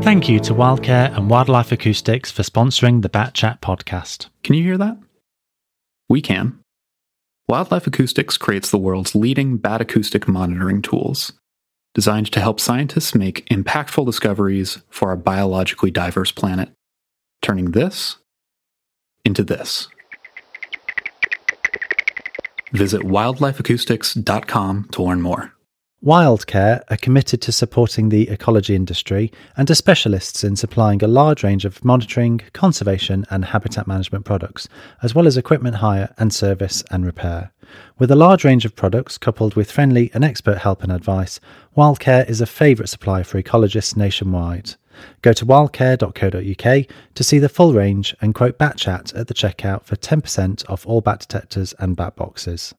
Thank you to Wildcare and Wildlife Acoustics for sponsoring the Bat Chat podcast. Can you hear that? We can. Wildlife Acoustics creates the world's leading bat acoustic monitoring tools, designed to help scientists make impactful discoveries for our biologically diverse planet, turning this into this. Visit wildlifeacoustics.com to learn more. Wildcare are committed to supporting the ecology industry and are specialists in supplying a large range of monitoring, conservation and habitat management products, as well as equipment hire and service and repair. With a large range of products coupled with friendly and expert help and advice, Wildcare is a favourite supplier for ecologists nationwide. Go to wildcare.co.uk to see the full range and quote Bat Chat at the checkout for 10% off all bat detectors and bat boxes.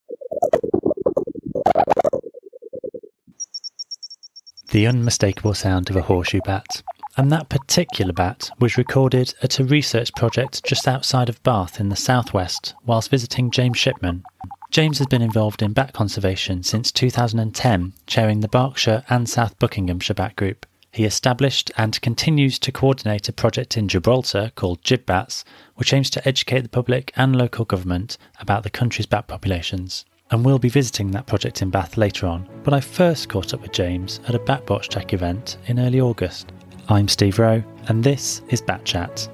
The unmistakable sound of a horseshoe bat. And that particular bat was recorded at a research project just outside of Bath in the southwest whilst visiting James Shipman. James has been involved in bat conservation since 2010, chairing the Berkshire and South Buckinghamshire Bat Group. He established and continues to coordinate a project in Gibraltar called GibBats, which aims to educate the public and local government about the country's bat populations. And we'll be visiting that project in Bath later on, but I first caught up with James at a Bat Watch Check event in early August. I'm Steve Rowe, and this is Bat Chat.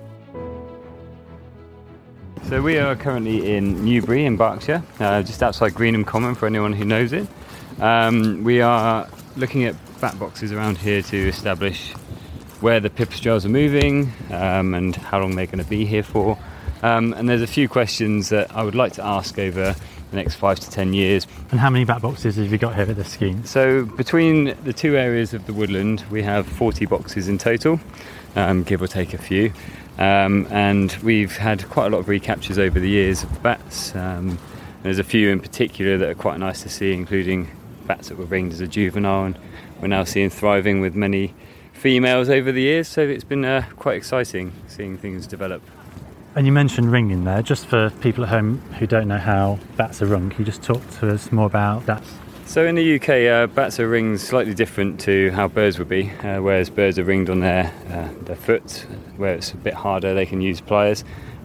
So we are currently in Newbury in Berkshire, just outside Greenham Common for anyone who knows it. We are looking at bat boxes around here to establish where the pipistrelles are moving and how long they're going to be here for. And there's a few questions that I would like to ask over the next 5 to 10 years. And how many bat boxes have you got here at this scheme? So between the two areas of the woodland we have 40 boxes in total, give or take a few. And we've had quite a lot of recaptures over the years of the bats. There's a few in particular that are quite nice to see, including bats that were ringed as a juvenile, and we're now seeing thriving with many females over the years, so it's been quite exciting seeing things develop. And you mentioned ringing there. Just for people at home who don't know how bats are rung, can you just talk to us more about that? So in the UK, bats are ringed slightly different to how birds would be, whereas birds are ringed on their foot, where it's a bit harder, they can use pliers.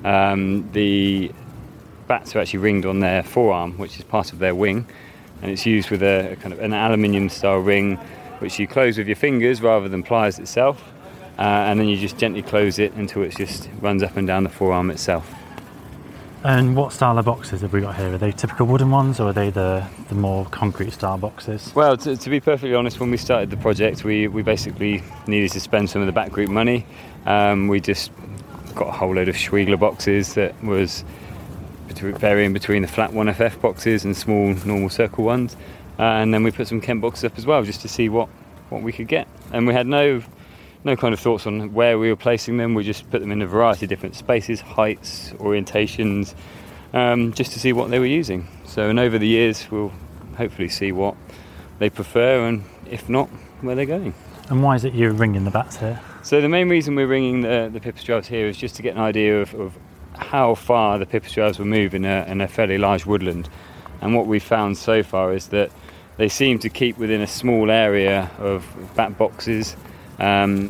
The bats are actually ringed on their forearm, which is part of their wing, and it's used with a kind of an aluminium style ring, which you close with your fingers rather than pliers itself. And then you just gently close it until it just runs up and down the forearm itself. And what style of boxes have we got here? Are they typical wooden ones, or are they the more concrete style boxes? Well, to be perfectly honest, when we started the project, we basically needed to spend some of the Bat Group money. We just got a whole load of Schwiegler boxes that was varying between the flat 1FF boxes and small normal circle ones. And then we put some Kent boxes up as well, just to see what we could get. And we had no kind of thoughts on where we were placing them. We just put them in a variety of different spaces, heights, orientations, just to see what they were using. So, and over the years, we'll hopefully see what they prefer, and if not, where they're going. And why is it you're ringing the bats here? So the main reason we're ringing the pipistrelles here is just to get an idea of how far the pipistrelles will move in a fairly large woodland. And what we've found so far is that they seem to keep within a small area of bat boxes. And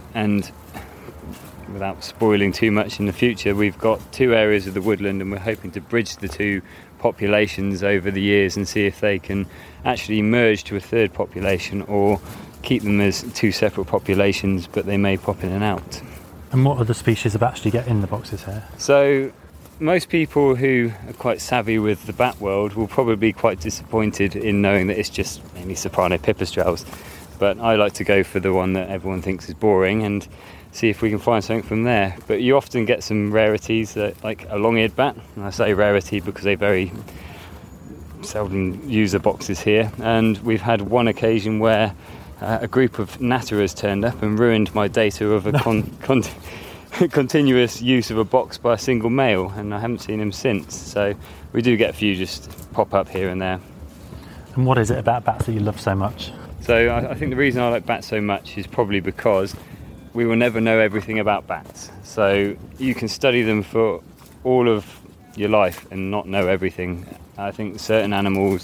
without spoiling too much in the future, we've got two areas of the woodland, and we're hoping to bridge the two populations over the years and see if they can actually merge to a third population, or keep them as two separate populations, but they may pop in and out. And what other species of bats do you get in the boxes here? So most people who are quite savvy with the bat world will probably be quite disappointed in knowing that it's just mainly soprano pipistrelles. But I like to go for the one that everyone thinks is boring and see if we can find something from there. But you often get some rarities, like a long-eared bat. And I say rarity because they very seldom use the boxes here. And we've had one occasion where a group of natterers turned up and ruined my data of a continuous use of a box by a single male, and I haven't seen him since. So we do get a few just pop up here and there. And what is it about bats that you love so much? So I think the reason I like bats so much is probably because we will never know everything about bats. So you can study them for all of your life and not know everything. I think certain animals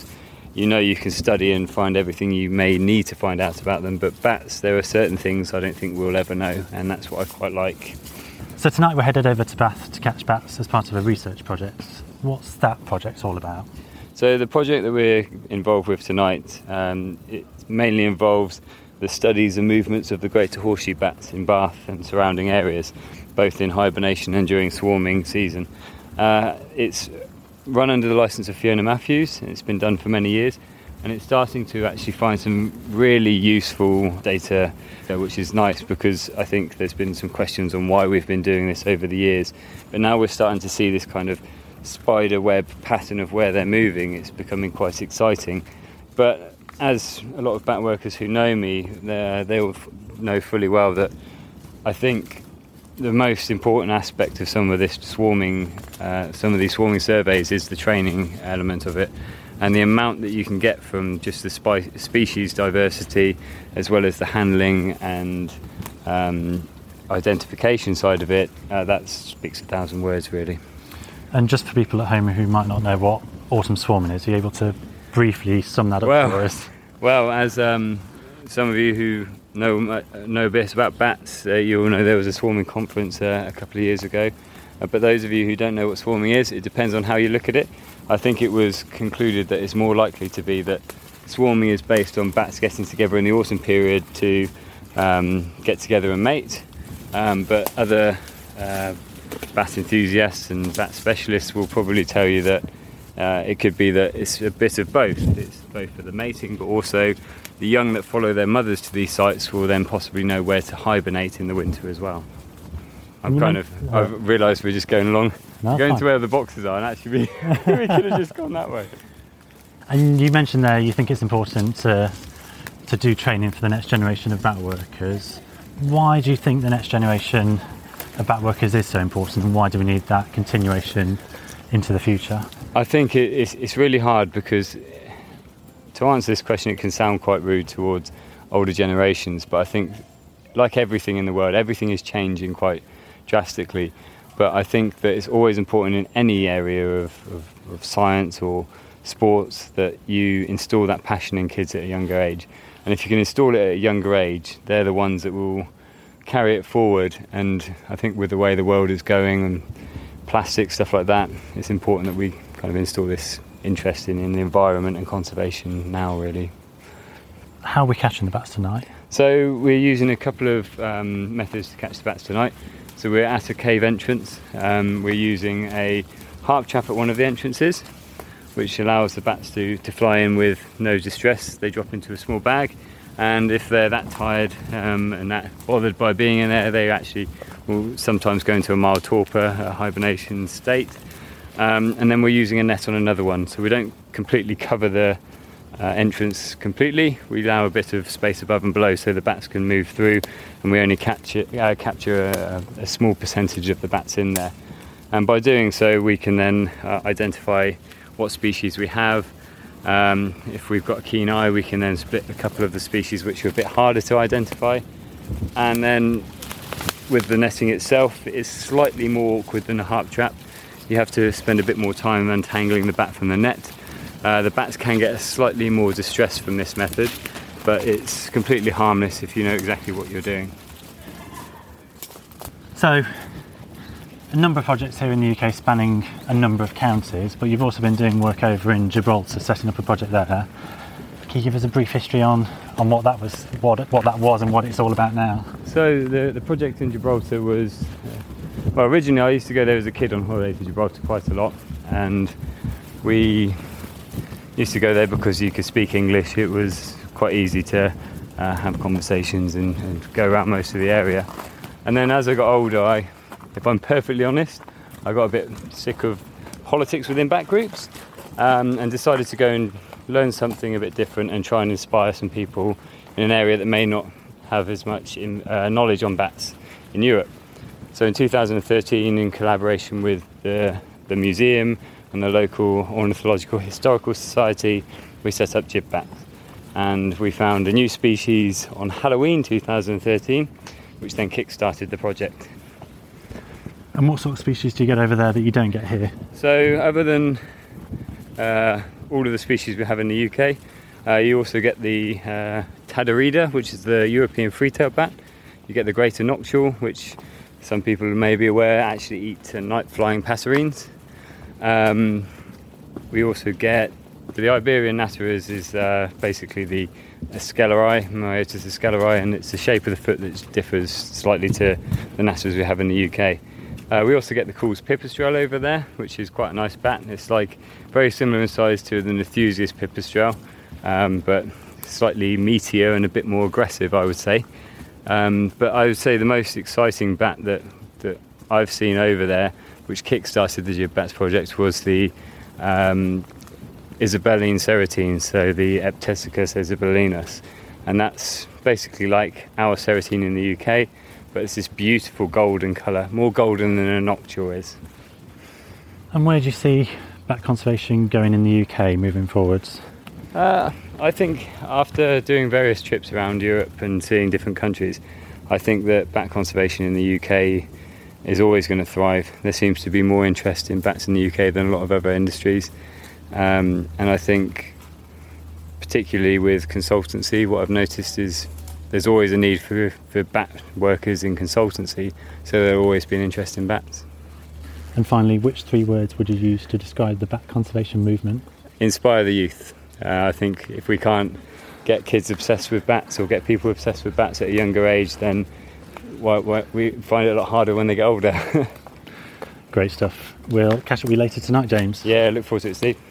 you can study and find everything you may need to find out about them, but bats, there are certain things I don't think we'll ever know, and that's what I quite like. So tonight we're headed over to Bath to catch bats as part of a research project. What's that project all about? So the project that we're involved with tonight, it mainly involves the studies and movements of the greater horseshoe bats in Bath and surrounding areas, both in hibernation and during swarming season. It's run under the licence of Fiona Matthews, and it's been done for many years, and it's starting to actually find some really useful data, which is nice, because I think there's been some questions on why we've been doing this over the years, but now we're starting to see this kind of spider web pattern of where they're moving. It's becoming quite exciting. But as a lot of bat workers who know me, they all know fully well that I think the most important aspect of some of these swarming surveys is the training element of it, and the amount that you can get from just the species diversity, as well as the handling and identification side of it. That speaks 1,000 words, really. And just for people at home who might not know what autumn swarming is, are you able to briefly sum that up for us? Well, as some of you who know a bit about bats, you'll know there was a swarming conference a couple of years ago. But those of you who don't know what swarming is, it depends on how you look at it. I think it was concluded that it's more likely to be that swarming is based on bats getting together in the autumn period to get together and mate. But other bat enthusiasts and bat specialists will probably tell you that it could be that it's a bit of both. It's both for the mating, but also the young that follow their mothers to these sites will then possibly know where to hibernate in the winter as well. I've realised we're just going along, to where the boxes are, and actually we could have just gone that way. And you mentioned there you think it's important to do training for the next generation of bat workers. Why do you think the next generation of bat workers is so important, and why do we need that continuation into the future? I think it's really hard, because to answer this question it can sound quite rude towards older generations, but I think, like everything in the world, everything is changing quite drastically. But I think that it's always important in any area of science or sports that you install that passion in kids at a younger age. And if you can install it at a younger age, they're the ones that will carry it forward. And I think with the way the world is going and plastic, stuff like that, it's important that we kind of install this interest in the environment and conservation now, really. How are we catching the bats tonight? So we're using a couple of methods to catch the bats tonight. So we're at a cave entrance. We're using a harp trap at one of the entrances, which allows the bats to fly in with no distress. They drop into a small bag, and if they're that tired and that bothered by being in there, they actually will sometimes go into a mild torpor, a hibernation state. And then we're using a net on another one, so we don't completely cover the entrance completely. We allow a bit of space above and below so the bats can move through, and we only capture a small percentage of the bats in there. And by doing so, we can then identify what species we have. If we've got a keen eye, we can then split a couple of the species which are a bit harder to identify. And then with the netting itself, it's slightly more awkward than a harp trap. You have to spend a bit more time untangling the bat from the net. The bats can get slightly more distress from this method, but it's completely harmless if you know exactly what you're doing. So, a number of projects here in the UK spanning a number of counties, but you've also been doing work over in Gibraltar, setting up a project there. Can you give us a brief history on what that was, and what it's all about now? So the project in Gibraltar was, well, originally I used to go there as a kid on holiday to Gibraltar quite a lot, and we used to go there because you could speak English. It was quite easy to have conversations and go around most of the area. And then as I got older, if I'm perfectly honest, I got a bit sick of politics within bat groups, and decided to go and learn something a bit different and try and inspire some people in an area that may not have as much knowledge on bats in Europe. So in 2013, in collaboration with the museum and the local Ornithological Historical Society, we set up GibBats. And we found a new species on Halloween 2013, which then kick-started the project. And what sort of species do you get over there that you don't get here? So other than all of the species we have in the UK. You also get the Tadarida, which is the European free-tailed bat. You get the greater noctule, which some people may be aware actually eat night-flying passerines. We also get the Iberian natterers, is basically the Scelerai, Myotis scelerai, and it's the shape of the foot that differs slightly to the natterers we have in the UK. We also get the Coul's pipistrelle over there, which is quite a nice bat. It's like very similar in size to the Nethusius pipistrelle, but slightly meatier and a bit more aggressive, I would say. But I would say the most exciting bat that I've seen over there, which kick-started the Gib Bats project, was the Isabelline ceratine, so the Eptesicus isabellinus, and that's basically like our ceratine in the UK, but it's this beautiful golden colour, more golden than a noctule is. And where do you see bat conservation going in the UK moving forwards? I think after doing various trips around Europe and seeing different countries, I think that bat conservation in the UK is always going to thrive. There seems to be more interest in bats in the UK than a lot of other industries. And I think particularly with consultancy, what I've noticed is there's always a need for bat workers in consultancy, so there'll always be an interest in bats. And finally, which 3 words would you use to describe the bat conservation movement? Inspire the youth. I think if we can't get kids obsessed with bats or get people obsessed with bats at a younger age, then we find it a lot harder when they get older. Great stuff. We'll catch up with you later tonight, James. Yeah, look forward to it, Steve.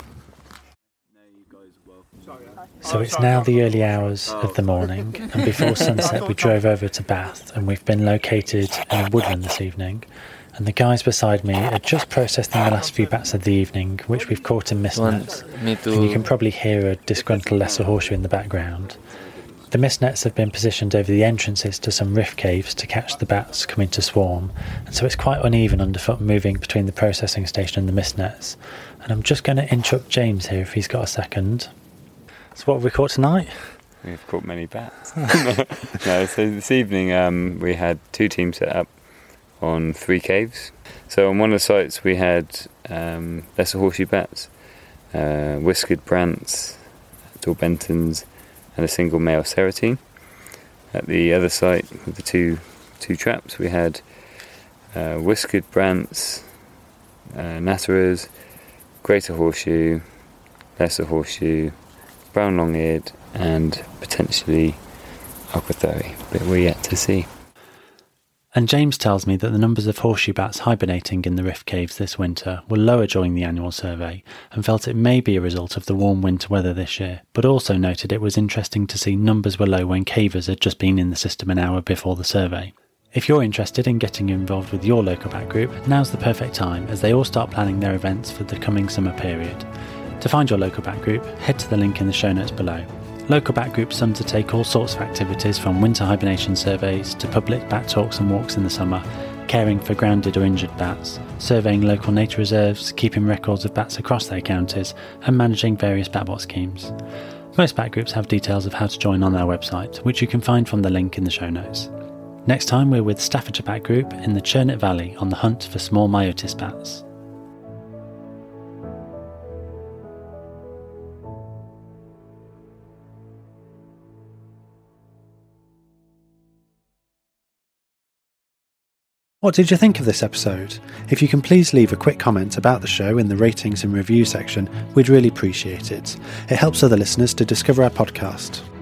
So it's now the early hours of the morning, and before sunset we drove over to Bath, and we've been located in a woodland this evening, and the guys beside me are just processing the last few bats of the evening, which we've caught in mist nets, and you can probably hear a disgruntled lesser horseshoe in the background. The mist nets have been positioned over the entrances to some rift caves to catch the bats coming to swarm, and so it's quite uneven underfoot moving between the processing station and the mist nets. And I'm just going to interrupt James here if he's got a second. So what have we caught tonight? We've caught many bats. No, so this evening we had 2 teams set up on 3 caves. So on one of the sites we had lesser horseshoe bats, whiskered brants, Torbentons, and a single male ceratine. At the other site with the two traps we had whiskered brants, natterers, greater horseshoe, lesser horseshoe, brown long-eared, and potentially aquathuri, but we're yet to see. And James tells me that the numbers of horseshoe bats hibernating in the rift caves this winter were lower during the annual survey, and felt it may be a result of the warm winter weather this year, but also noted it was interesting to see numbers were low when cavers had just been in the system an hour before the survey. If you're interested in getting involved with your local bat group, now's the perfect time, as they all start planning their events for the coming summer period. To find your local bat group, head to the link in the show notes below. Local bat groups undertake all sorts of activities, from winter hibernation surveys to public bat talks and walks in the summer, caring for grounded or injured bats, surveying local nature reserves, keeping records of bats across their counties, and managing various batbot schemes. Most bat groups have details of how to join on their website, which you can find from the link in the show notes. Next time we're with Staffordshire Bat Group in the Churnet Valley on the hunt for small Myotis bats. What did you think of this episode? If you can please leave a quick comment about the show in the ratings and review section, we'd really appreciate it. It helps other listeners to discover our podcast.